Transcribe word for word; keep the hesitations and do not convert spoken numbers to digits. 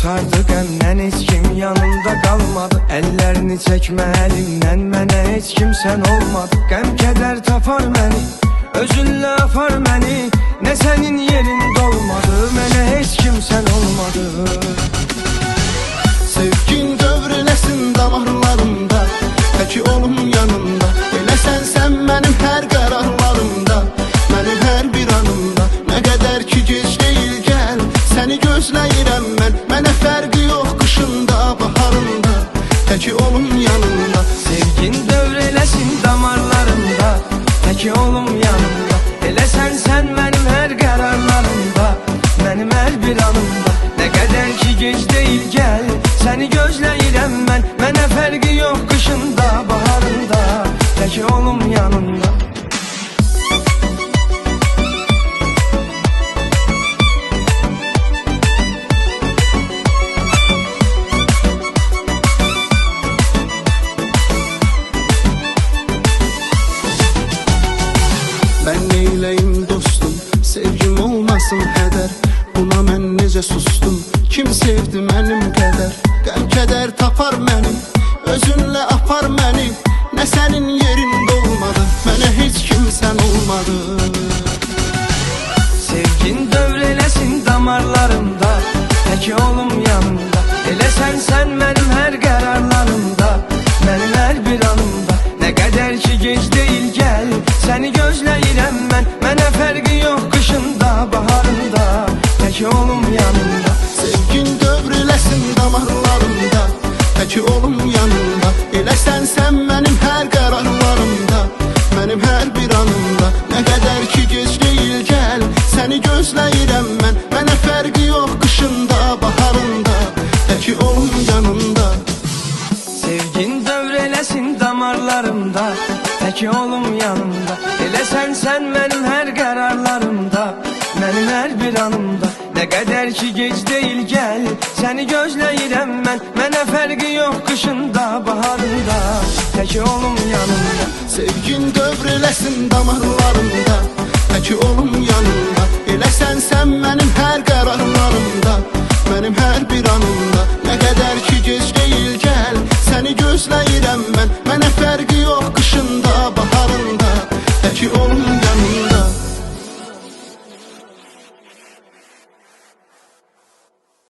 qurtardı qəmdən, heç kim yanımda qalmadı. Əllərini çəkmə əlimdən, mənə heç kim sən olmadı. Qəm kədər tapar məni, özünlə apar məni, nə sənin yerin dolmadı, mənə heç kim sən olmadı. Sevgin dövrələsin damarlarımda, tək olum yanımda. Eləsən sən mənim hər qərarlarımda, mənim hər bir anımda. Nə qədər ki gec deyil gəl, səni gözləyirəm mən. Mənə fərqi yox qışında, baharında, tək olum yanımda. Sevgin dövrələsin damarlarımda, tək olum yanımda. Eləsən sən mənim hər qərarlarımda, mənim hər bir anımda. Nə qədər ki gec deyil gəl, səni gözləyirəm mən. Mənə fərqi yox qışında, baharında, tək olum yanımda. Mən neyləyim dostum, sevgim olmasın hədər. Buna mən necə sustum, kim sevdi mənim qədər. Qəm kədər tapar məni, özünlə apar məni, nə sənin yerin dolmadı, mənə heç kim sən olmadı. Sevgin dövrələsin damarlarımda, tək olum yanımda. Eləsən sən mənim hər qərarlarımda, mənim hər bir anımda. Nə qədər ki gec deyil gəl, səni gözləyirəm mən. Mənə fərqi yox qışında, baharında, tək olum yanımda. Sevgin dövrələsin damarlarımda, tək olum yanımda. Eləsən sən mənim hər qərarlarımda, mənim hər bir anımda. Nə qədər ki gec deyil gəl, səni gözləyirəm mən. Mənə fərqi yox qışında, baharında, tək olum yanımda. Sevgin dövrələsin damarlarımda, tək olum yanımda. Eləsən sən mənim hər qərarlarımda, mənim hər bir anımda. Nə qədər ki gec deyil gəl, səni gözləyirəm mən. Mənə fərqi yox qışında, baharında, tək olum yanımda. Sevgin dövrələsin damarlarımda, tək olum yanımda. Eləsən sən mənim hər qərarlarımda,